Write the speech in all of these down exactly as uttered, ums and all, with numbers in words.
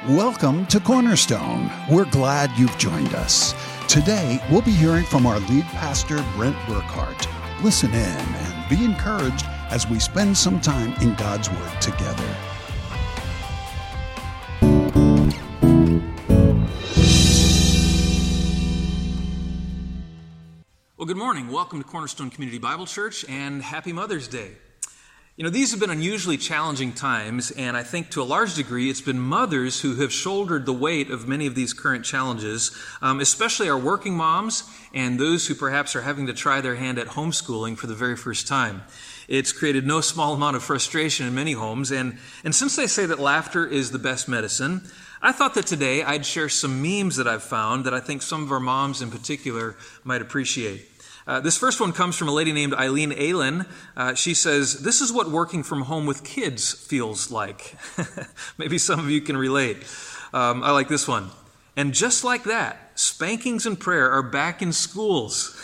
Welcome to Cornerstone. We're glad you've joined us. Today, we'll be hearing from our lead pastor, Brent Burkhart. Listen in and be encouraged as we spend some time in God's Word together. Well, good morning. Welcome to Cornerstone Community Bible Church, and happy Mother's Day. You know, these have been unusually challenging times, and I think to a large degree it's been mothers who have shouldered the weight of many of these current challenges, um, especially our working moms and those who perhaps are having to try their hand at homeschooling for the very first time. It's created no small amount of frustration in many homes, and, and since they say that laughter is the best medicine, I thought that today I'd share some memes that I've found that I think some of our moms in particular might appreciate. Uh, this first one comes from a lady named Eileen Aylen. Uh, she says, "This is what working from home with kids feels like." Maybe some of you can relate. Um, I like this one. "And just like that, spankings and prayer are back in schools."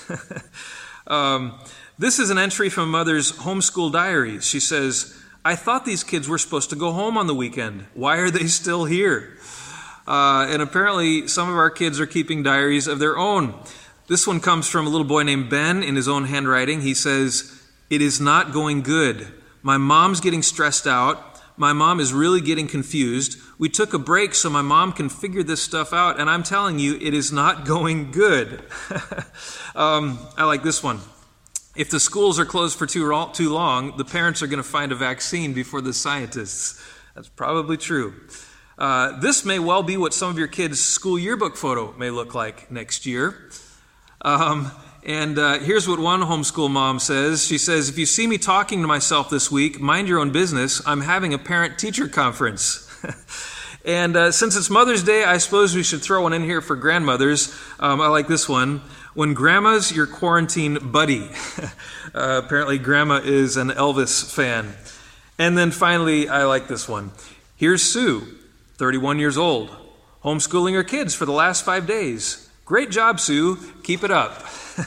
um, this is an entry from a mother's homeschool diaries. She says, "I thought these kids were supposed to go home on the weekend. Why are they still here?" Uh, and apparently some of our kids are keeping diaries of their own. This one comes from a little boy named Ben in his own handwriting. He says, "It is not going good. My mom's getting stressed out. My mom is really getting confused. We took a break so my mom can figure this stuff out, and I'm telling you, it is not going good." um, I like this one. "If the schools are closed for too, too long, the parents are going to find a vaccine before the scientists." That's probably true. Uh, this may well be what some of your kids' school yearbook photo may look like next year. Um, and uh, here's what one homeschool mom says. She says, "If you see me talking to myself this week, mind your own business. I'm having a parent-teacher conference." and uh, since it's Mother's Day, I suppose we should throw one in here for grandmothers. Um, I like this one. "When grandma's your quarantine buddy." uh, apparently grandma is an Elvis fan. And then finally, I like this one. "Here's Sue, thirty-one years old, homeschooling her kids for the last five days. Great job, Sue. Keep it up."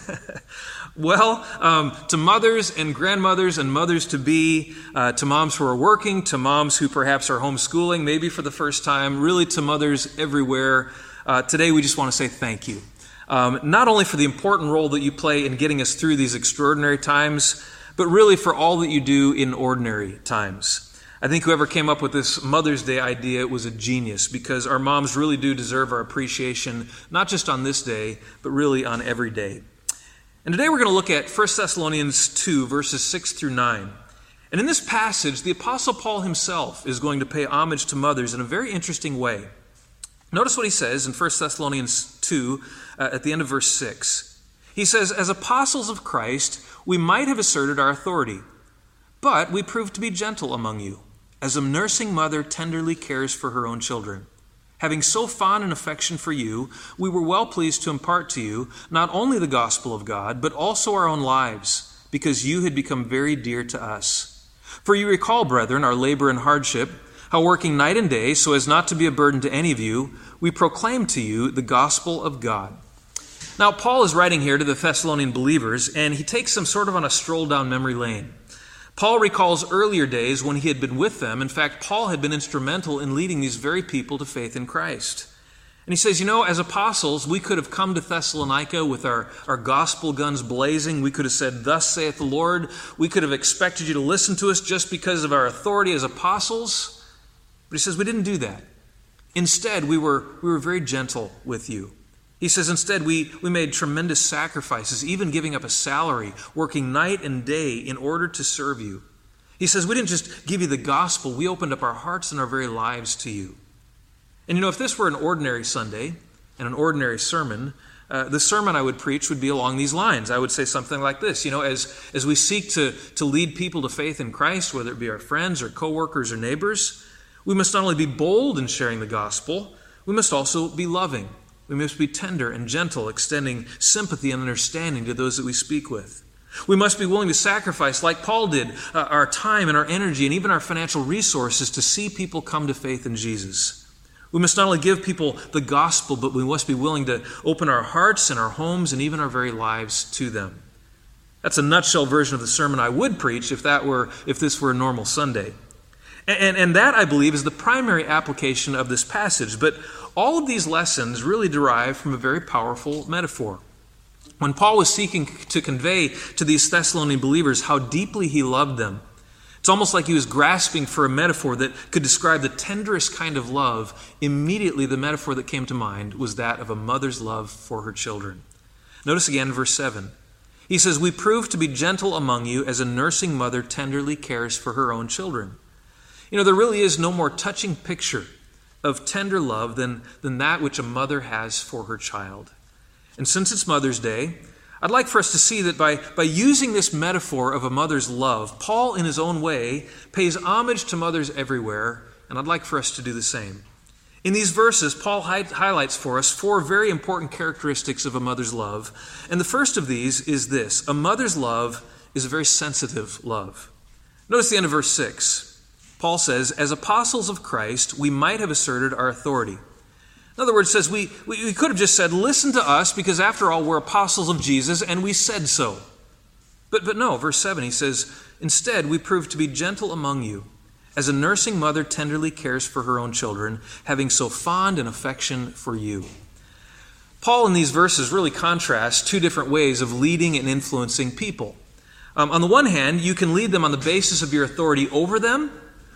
Well, um, to mothers and grandmothers and mothers-to-be, uh, to moms who are working, to moms who perhaps are homeschooling, maybe for the first time, really to mothers everywhere, uh, today we just want to say thank you. Um, not only for the important role that you play in getting us through these extraordinary times, but really for all that you do in ordinary times. I think whoever came up with this Mother's Day idea was a genius, because our moms really do deserve our appreciation, not just on this day, but really on every day. And today we're going to look at First Thessalonians two, verses six through nine. And in this passage, the Apostle Paul himself is going to pay homage to mothers in a very interesting way. Notice what he says in First Thessalonians two, uh, at the end of verse six. He says, "As apostles of Christ, we might have asserted our authority, but we proved to be gentle among you, as a nursing mother tenderly cares for her own children. Having so fond an affection for you, we were well pleased to impart to you not only the gospel of God, but also our own lives, because you had become very dear to us. For you recall, brethren, our labor and hardship, how working night and day, so as not to be a burden to any of you, we proclaim to you the gospel of God." Now, Paul is writing here to the Thessalonian believers, and he takes them sort of on a stroll down memory lane. Paul recalls earlier days when he had been with them. In fact, Paul had been instrumental in leading these very people to faith in Christ. And he says, you know, as apostles, we could have come to Thessalonica with our, our gospel guns blazing. We could have said, "Thus saith the Lord." We could have expected you to listen to us just because of our authority as apostles. But he says, we didn't do that. Instead, we were, we were very gentle with you. He says, instead, we, we made tremendous sacrifices, even giving up a salary, working night and day in order to serve you. He says, we didn't just give you the gospel, we opened up our hearts and our very lives to you. And you know, if this were an ordinary Sunday and an ordinary sermon, uh, the sermon I would preach would be along these lines. I would say something like this. You know, as, as we seek to, to lead people to faith in Christ, whether it be our friends or coworkers or neighbors, we must not only be bold in sharing the gospel, we must also be loving. We must be tender and gentle, extending sympathy and understanding to those that we speak with. We must be willing to sacrifice, like Paul did, uh, our time and our energy and even our financial resources to see people come to faith in Jesus. We must not only give people the gospel, but we must be willing to open our hearts and our homes and even our very lives to them. That's a nutshell version of the sermon I would preach if that were if this were a normal Sunday. And, and that, I believe, is the primary application of this passage. But all of these lessons really derive from a very powerful metaphor. When Paul was seeking to convey to these Thessalonian believers how deeply he loved them, it's almost like he was grasping for a metaphor that could describe the tenderest kind of love. Immediately, the metaphor that came to mind was that of a mother's love for her children. Notice again verse seven. He says, "We prove to be gentle among you as a nursing mother tenderly cares for her own children." You know, there really is no more touching picture of tender love than, than that which a mother has for her child. And since it's Mother's Day, I'd like for us to see that by, by using this metaphor of a mother's love, Paul, in his own way, pays homage to mothers everywhere, and I'd like for us to do the same. In these verses, Paul hi- highlights for us four very important characteristics of a mother's love. And the first of these is this: a mother's love is a very sensitive love. Notice the end of verse six. Paul says, "As apostles of Christ, we might have asserted our authority." In other words, it says we, we, we could have just said, "Listen to us, because after all, we're apostles of Jesus, and we said so." But, but no, verse seven, he says, "Instead, we prove to be gentle among you, as a nursing mother tenderly cares for her own children, having so fond an affection for you." Paul in these verses really contrasts two different ways of leading and influencing people. Um, on the one hand, you can lead them on the basis of your authority over them,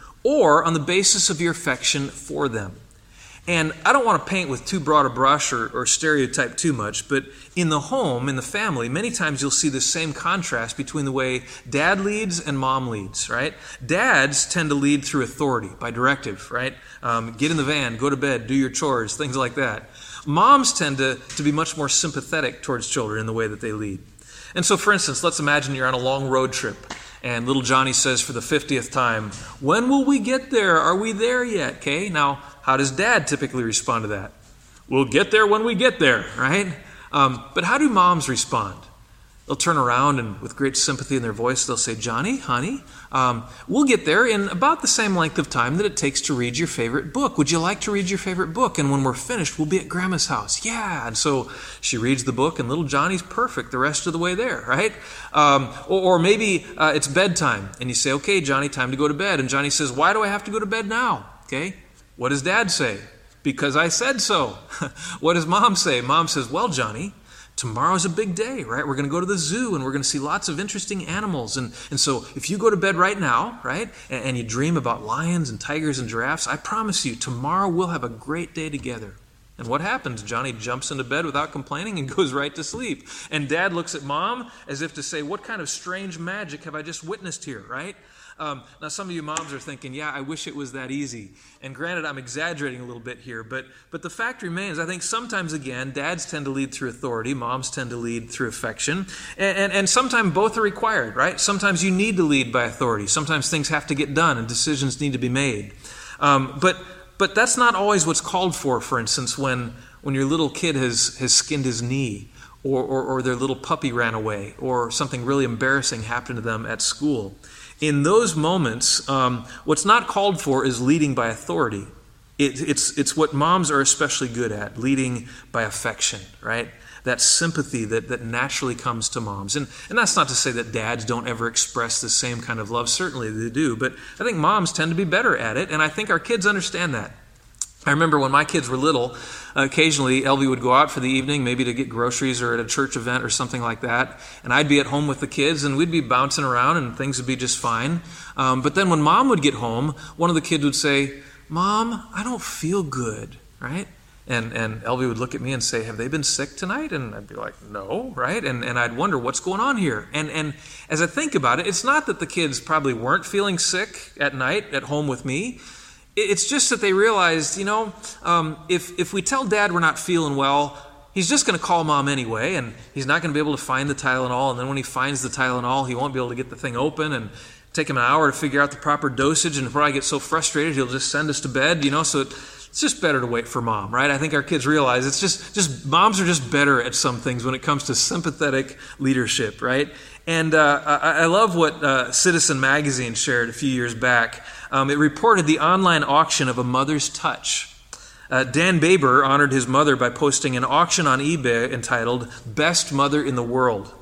or on the basis of your affection for them. And I don't want to paint with too broad a brush or, or stereotype too much, but in the home, in the family, many times you'll see the same contrast between the way dad leads and mom leads, right? Dads tend to lead through authority, by directive, right? Um, get in the van, go to bed, do your chores, things like that. Moms tend to, to be much more sympathetic towards children in the way that they lead. And so, for instance, let's imagine you're on a long road trip, and little Johnny says for the fiftieth time, "When will we get there? Are we there yet?" Okay, now, how does dad typically respond to that? "We'll get there when we get there," right? Um, but how do moms respond? They'll turn around and with great sympathy in their voice, they'll say, "Johnny, honey, um, we'll get there in about the same length of time that it takes to read your favorite book. Would you like to read your favorite book? And when we're finished, we'll be at Grandma's house." Yeah. And so she reads the book, and little Johnny's perfect the rest of the way there, right? Um, or, or maybe uh, it's bedtime, and you say, "Okay, Johnny, time to go to bed." And Johnny says, "Why do I have to go to bed now?" Okay. What does dad say? "Because I said so." What does mom say? Mom says, "Well, Johnny, tomorrow's a big day, right? We're going to go to the zoo, and we're going to see lots of interesting animals. And, and so if you go to bed right now, right, and, and you dream about lions and tigers and giraffes, I promise you, tomorrow we'll have a great day together." And what happens? Johnny jumps into bed without complaining and goes right to sleep. And dad looks at mom as if to say, "What kind of strange magic have I just witnessed here," right? Um, now, some of you moms are thinking, "Yeah, I wish it was that easy." And granted, I'm exaggerating a little bit here, but but the fact remains, I think sometimes, again, dads tend to lead through authority, moms tend to lead through affection, and, and, and sometimes both are required, right? Sometimes you need to lead by authority. Sometimes things have to get done and decisions need to be made. Um, but but that's not always what's called for, for instance, when, when your little kid has, has skinned his knee, or, or, or their little puppy ran away, or something really embarrassing happened to them at school. In those moments, um, what's not called for is leading by authority. It, it's, it's what moms are especially good at, leading by affection, right? That sympathy that, that naturally comes to moms. And, and that's not to say that dads don't ever express the same kind of love. Certainly they do. But I think moms tend to be better at it, and I think our kids understand that. I remember when my kids were little, uh, occasionally Elvie would go out for the evening, maybe to get groceries or at a church event or something like that, and I'd be at home with the kids, and we'd be bouncing around, and things would be just fine. Um, but then when Mom would get home, one of the kids would say, "Mom, I don't feel good," right? And and Elvie would look at me and say, "Have they been sick tonight?" And I'd be like, "No," right? And and I'd wonder, what's going on here? And and as I think about it, it's not that the kids probably weren't feeling sick at night at home with me. It's just that they realized, you know, um, if if we tell Dad we're not feeling well, he's just going to call Mom anyway, and he's not going to be able to find the Tylenol. And then when he finds the Tylenol, he won't be able to get the thing open, and take him an hour to figure out the proper dosage. And before I get so frustrated, he'll just send us to bed, you know. So it, it's just better to wait for Mom, right? I think our kids realize it's just just moms are just better at some things when it comes to sympathetic leadership, right? And uh, I, I love what uh, Citizen Magazine shared a few years back. Um, it reported the online auction of a mother's touch. Uh, Dan Baber honored his mother by posting an auction on eBay entitled "Best Mother in the World."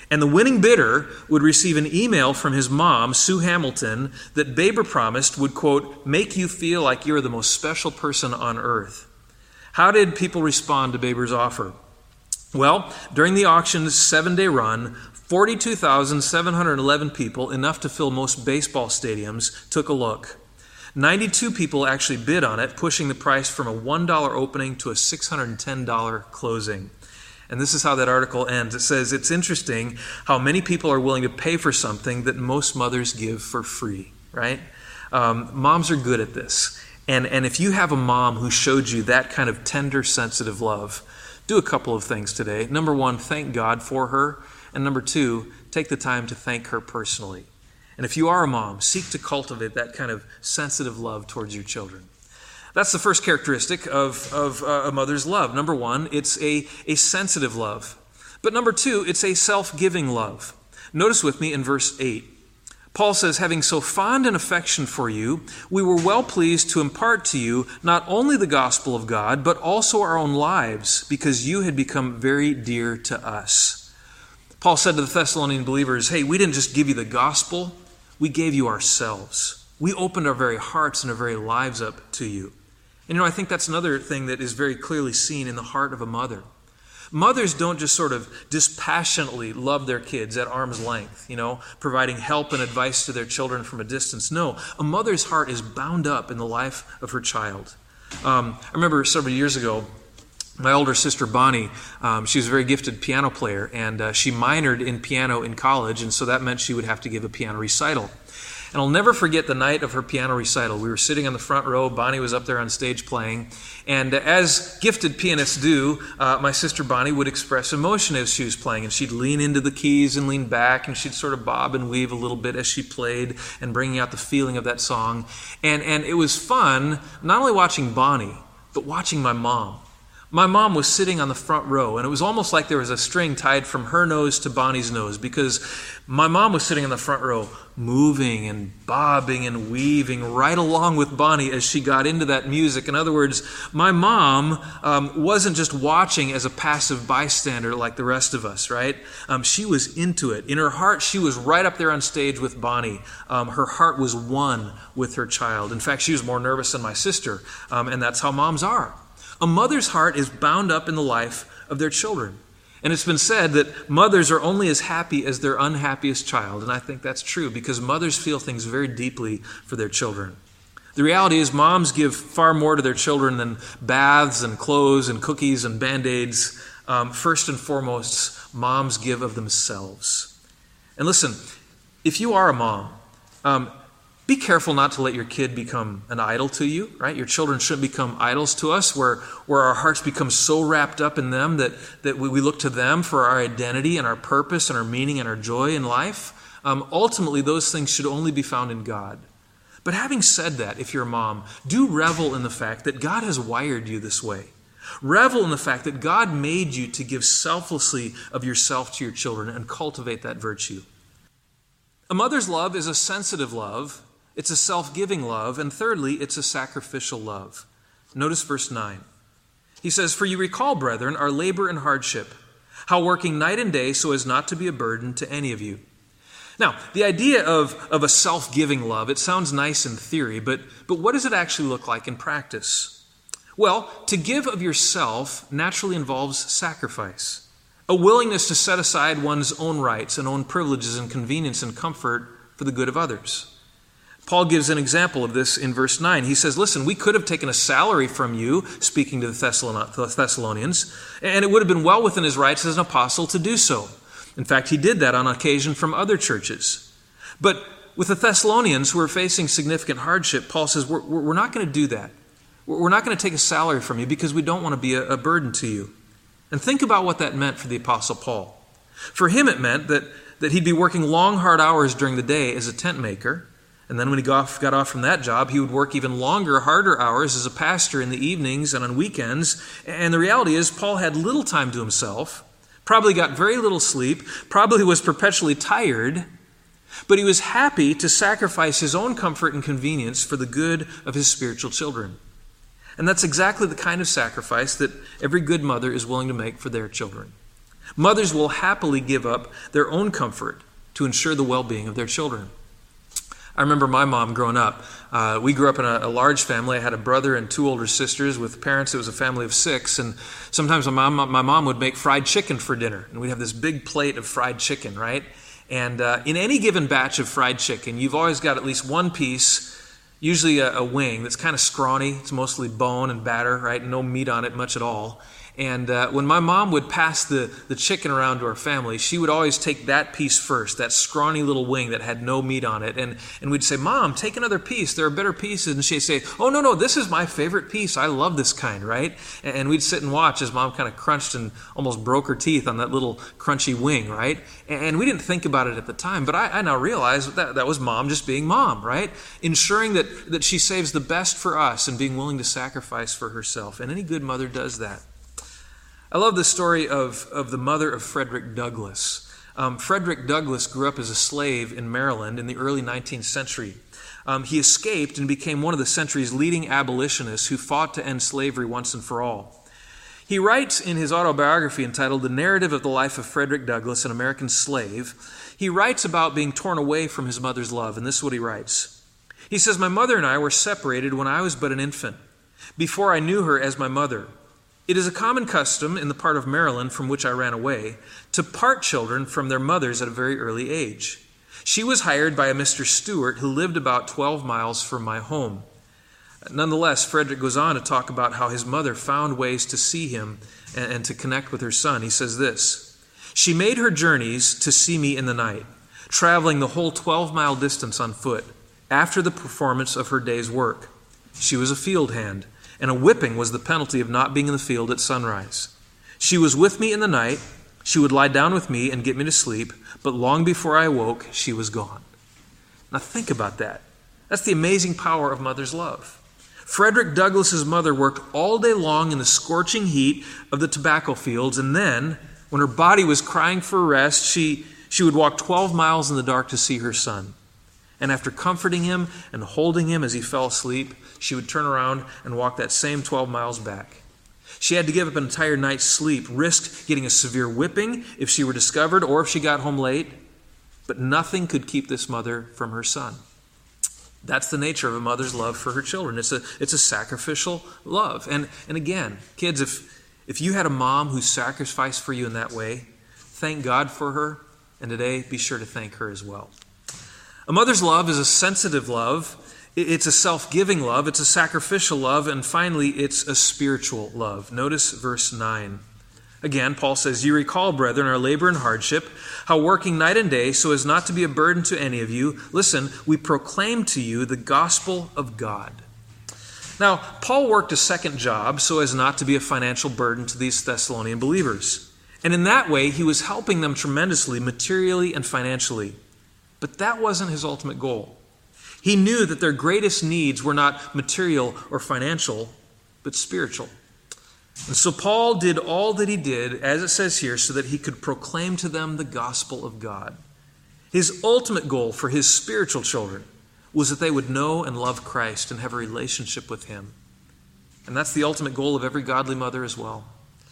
And the winning bidder would receive an email from his mom, Sue Hamilton, that Baber promised would, quote, make you feel like you're the most special person on earth. How did people respond to Baber's offer? Well, during the auction's seven-day run, forty-two thousand seven hundred eleven people, enough to fill most baseball stadiums, took a look. ninety-two people actually bid on it, pushing the price from a one dollar opening to a six hundred ten dollars closing. And this is how that article ends. It says, it's interesting how many people are willing to pay for something that most mothers give for free, right? Um, moms are good at this. And, and if you have a mom who showed you that kind of tender, sensitive love, do a couple of things today. Number one, thank God for her. And number two, take the time to thank her personally. And if you are a mom, seek to cultivate that kind of sensitive love towards your children. That's the first characteristic of, of uh, a mother's love. Number one, it's a, a sensitive love. But number two, it's a self-giving love. Notice with me in verse eight. Paul says, having so fond an affection for you, we were well pleased to impart to you not only the gospel of God, but also our own lives, because you had become very dear to us. Paul said to the Thessalonian believers, hey, we didn't just give you the gospel, we gave you ourselves. We opened our very hearts and our very lives up to you. And you know, I think that's another thing that is very clearly seen in the heart of a mother. Mothers don't just sort of dispassionately love their kids at arm's length, you know, providing help and advice to their children from a distance. No, a mother's heart is bound up in the life of her child. Um, I remember several years ago, my older sister Bonnie, um, she was a very gifted piano player, and uh, she minored in piano in college, and so that meant she would have to give a piano recital. And I'll never forget the night of her piano recital. We were sitting on the front row. Bonnie was up there on stage playing. And as gifted pianists do, uh, my sister Bonnie would express emotion as she was playing. And she'd lean into the keys and lean back, and she'd sort of bob and weave a little bit as she played and bringing out the feeling of that song. And, and it was fun, not only watching Bonnie, but watching my mom. My mom was sitting on the front row, and it was almost like there was a string tied from her nose to Bonnie's nose, because my mom was sitting in the front row, moving and bobbing and weaving right along with Bonnie as she got into that music. In other words, my mom um, wasn't just watching as a passive bystander like the rest of us, right? Um, she was into it. In her heart, she was right up there on stage with Bonnie. Um, her heart was one with her child. In fact, she was more nervous than my sister, um, and that's how moms are. A mother's heart is bound up in the life of their children. And it's been said that mothers are only as happy as their unhappiest child. And I think that's true, because mothers feel things very deeply for their children. The reality is moms give far more to their children than baths and clothes and cookies and Band-Aids. Um, first and foremost, moms give of themselves. And listen, if you are a mom, um, be careful not to let your kid become an idol to you, right? Your children shouldn't become idols to us, where, where our hearts become so wrapped up in them that, that we, we look to them for our identity and our purpose and our meaning and our joy in life. Um, ultimately, those things should only be found in God. But having said that, if you're a mom, do revel in the fact that God has wired you this way. Revel in the fact that God made you to give selflessly of yourself to your children and cultivate that virtue. A mother's love is a sensitive love. It's a self-giving love. And thirdly, it's a sacrificial love. Notice verse nine. He says, "For you recall, brethren, our labor and hardship, how working night and day so as not to be a burden to any of you." Now, the idea of, of a self-giving love, it sounds nice in theory, but, but what does it actually look like in practice? Well, to give of yourself naturally involves sacrifice, a willingness to set aside one's own rights and own privileges and convenience and comfort for the good of others. Paul gives an example of this in verse nine. He says, listen, we could have taken a salary from you, speaking to the Thessalonians, and it would have been well within his rights as an apostle to do so. In fact, he did that on occasion from other churches. But with the Thessalonians who are facing significant hardship, Paul says, we're, we're not going to do that. We're not going to take a salary from you because we don't want to be a, a burden to you. And think about what that meant for the Apostle Paul. For him, it meant that, that he'd be working long, hard hours during the day as a tent maker. And then when he got off, got off from that job, he would work even longer, harder hours as a pastor in the evenings and on weekends. And the reality is, Paul had little time to himself, probably got very little sleep, probably was perpetually tired, but he was happy to sacrifice his own comfort and convenience for the good of his spiritual children. And that's exactly the kind of sacrifice that every good mother is willing to make for their children. Mothers will happily give up their own comfort to ensure the well-being of their children. I remember my mom growing up. Uh, we grew up in a, a large family. I had a brother and two older sisters with parents. It was a family of six. And sometimes my mom, my mom would make fried chicken for dinner. And we'd have this big plate of fried chicken, right? And uh, in any given batch of fried chicken, you've always got at least one piece, usually a, a wing that's kind of scrawny. It's mostly bone and batter, right? No meat on it much at all. And uh, when my mom would pass the, the chicken around to our family, she would always take that piece first, that scrawny little wing that had no meat on it. And, and we'd say, Mom, take another piece. There are better pieces. And she'd say, oh, no, no, this is my favorite piece. I love this kind, right? And, and we'd sit and watch as Mom kind of crunched and almost broke her teeth on that little crunchy wing, right? And, and we didn't think about it at the time, but I, I now realize that that was Mom just being Mom, right? Ensuring that, that she saves the best for us and being willing to sacrifice for herself. And any good mother does that. I love the story of, of the mother of Frederick Douglass. Um, Frederick Douglass grew up as a slave in Maryland in the early nineteenth century. Um, he escaped and became one of the century's leading abolitionists who fought to end slavery once and for all. He writes in his autobiography entitled The Narrative of the Life of Frederick Douglass, an American Slave, he writes about being torn away from his mother's love, and this is what he writes. He says, "My mother and I were separated when I was but an infant, before I knew her as my mother. It is a common custom in the part of Maryland from which I ran away to part children from their mothers at a very early age. She was hired by a Mister Stewart who lived about twelve miles from my home." Nonetheless, Frederick goes on to talk about how his mother found ways to see him and, and to connect with her son. He says this, "She made her journeys to see me in the night, traveling the whole twelve-mile distance on foot after the performance of her day's work. She was a field hand, and a whipping was the penalty of not being in the field at sunrise. She was with me in the night. She would lie down with me and get me to sleep, but long before I awoke, she was gone." Now think about that. That's the amazing power of mother's love. Frederick Douglass's mother worked all day long in the scorching heat of the tobacco fields, and then, when her body was crying for rest, she, she would walk twelve miles in the dark to see her son. And after comforting him and holding him as he fell asleep, she would turn around and walk that same twelve miles back. She had to give up an entire night's sleep, risked getting a severe whipping if she were discovered or if she got home late, but nothing could keep this mother from her son. That's the nature of a mother's love for her children. It's a, it's a sacrificial love. And, and again, kids, if, if you had a mom who sacrificed for you in that way, thank God for her, and today be sure to thank her as well. A mother's love is a sensitive love. It's a self-giving love. It's a sacrificial love. And finally, it's a spiritual love. Notice verse nine. Again, Paul says, "You recall, brethren, our labor and hardship, how working night and day so as not to be a burden to any of you, listen, we proclaim to you the gospel of God." Now, Paul worked a second job so as not to be a financial burden to these Thessalonian believers. And in that way, he was helping them tremendously, materially and financially. But that wasn't his ultimate goal. He knew that their greatest needs were not material or financial, but spiritual. And so Paul did all that he did, as it says here, so that he could proclaim to them the gospel of God. His ultimate goal for his spiritual children was that they would know and love Christ and have a relationship with him. And that's the ultimate goal of every godly mother as well.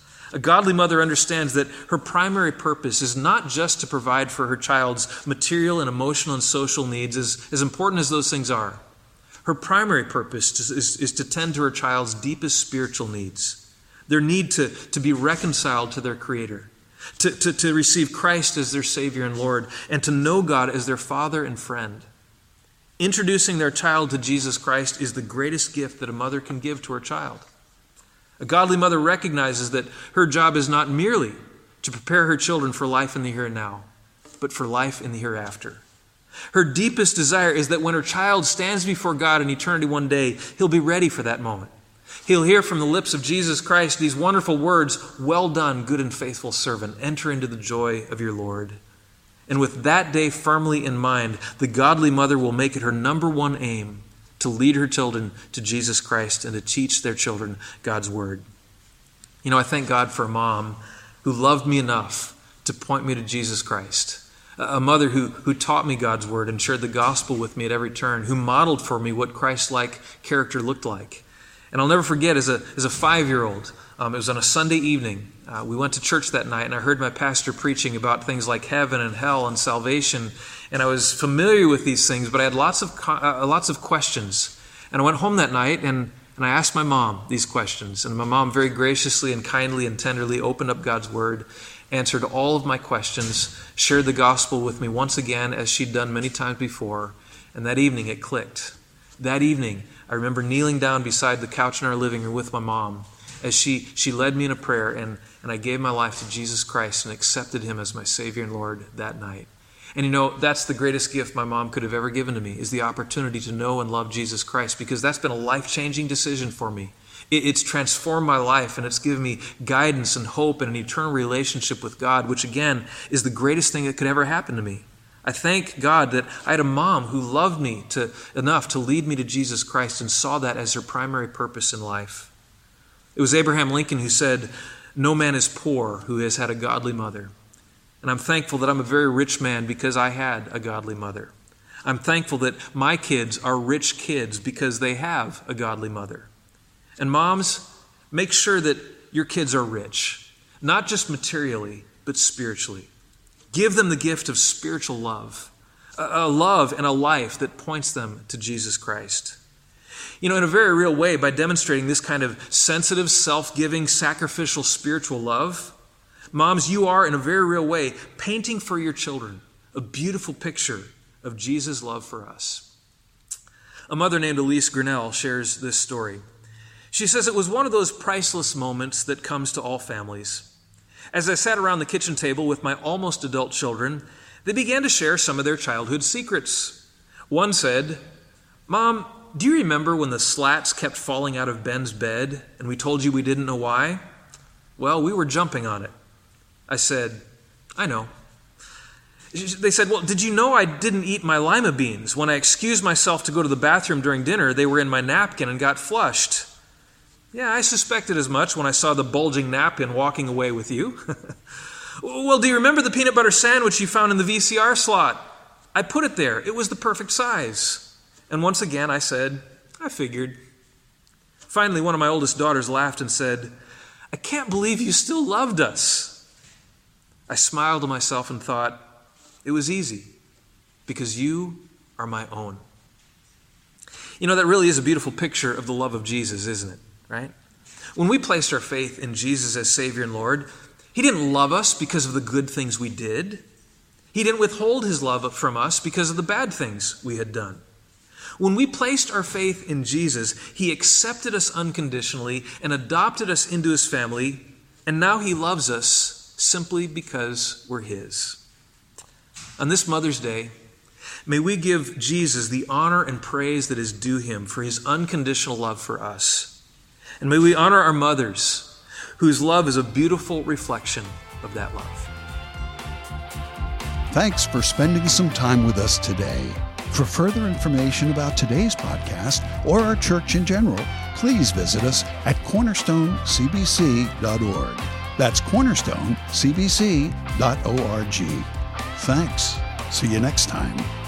A godly mother understands that her primary purpose is not just to provide for her child's material and emotional and social needs, as, as important as those things are. Her primary purpose is, is, is to tend to her child's deepest spiritual needs, their need to, to be reconciled to their Creator, to, to, to receive Christ as their Savior and Lord, and to know God as their Father and friend. Introducing their child to Jesus Christ is the greatest gift that a mother can give to her child. A godly mother recognizes that her job is not merely to prepare her children for life in the here and now, but for life in the hereafter. Her deepest desire is that when her child stands before God in eternity one day, he'll be ready for that moment. He'll hear from the lips of Jesus Christ these wonderful words, "Well done, good and faithful servant. Enter into the joy of your Lord." And with that day firmly in mind, the godly mother will make it her number one aim to lead her children to Jesus Christ and to teach their children God's word. You know, I thank God for a mom who loved me enough to point me to Jesus Christ. A mother who, who taught me God's word and shared the gospel with me at every turn, who modeled for me what Christ-like character looked like. And I'll never forget, as a, as a five-year-old, um, it was on a Sunday evening. Uh, we went to church that night, and I heard my pastor preaching about things like heaven and hell and salvation. And I was familiar with these things, but I had lots of uh, lots of questions. And I went home that night, and, and I asked my mom these questions. And my mom very graciously and kindly and tenderly opened up God's Word, answered all of my questions, shared the gospel with me once again, as she'd done many times before. And that evening, it clicked. That evening, I remember kneeling down beside the couch in our living room with my mom as she, she led me in a prayer, and, and I gave my life to Jesus Christ and accepted Him as my Savior and Lord that night. And you know, that's the greatest gift my mom could have ever given to me, is the opportunity to know and love Jesus Christ, because that's been a life-changing decision for me. It, it's transformed my life, and it's given me guidance and hope and an eternal relationship with God, which again is the greatest thing that could ever happen to me. I thank God that I had a mom who loved me to, enough to lead me to Jesus Christ and saw that as her primary purpose in life. It was Abraham Lincoln who said, "No man is poor who has had a godly mother." And I'm thankful that I'm a very rich man because I had a godly mother. I'm thankful that my kids are rich kids because they have a godly mother. And moms, make sure that your kids are rich, not just materially, but spiritually. Give them the gift of spiritual love, a love and a life that points them to Jesus Christ. You know, in a very real way, by demonstrating this kind of sensitive, self-giving, sacrificial, spiritual love, moms, you are, in a very real way, painting for your children a beautiful picture of Jesus' love for us. A mother named Elise Grinnell shares this story. She says, "It was one of those priceless moments that comes to all families. As I sat around the kitchen table with my almost adult children, they began to share some of their childhood secrets. One said, 'Mom, do you remember when the slats kept falling out of Ben's bed and we told you we didn't know why? Well, we were jumping on it.' I said, 'I know.' They said, 'Well, did you know I didn't eat my lima beans? When I excused myself to go to the bathroom during dinner, they were in my napkin and got flushed.' 'Yeah, I suspected as much when I saw the bulging napkin walking away with you.' 'Well, do you remember the peanut butter sandwich you found in the V C R slot? I put it there. It was the perfect size.' And once again I said, 'I figured.' Finally, one of my oldest daughters laughed and said, 'I can't believe you still loved us.' I smiled to myself and thought, it was easy, because you are my own." You know, that really is a beautiful picture of the love of Jesus, isn't it? Right? When we placed our faith in Jesus as Savior and Lord, He didn't love us because of the good things we did. He didn't withhold His love from us because of the bad things we had done. When we placed our faith in Jesus, He accepted us unconditionally and adopted us into His family, and now He loves us simply because we're His. On this Mother's Day, may we give Jesus the honor and praise that is due Him for His unconditional love for us. And may we honor our mothers, whose love is a beautiful reflection of that love. Thanks for spending some time with us today. For further information about today's podcast or our church in general, please visit us at cornerstone c b c dot org. That's cornerstone c b c dot org. Thanks. See you next time.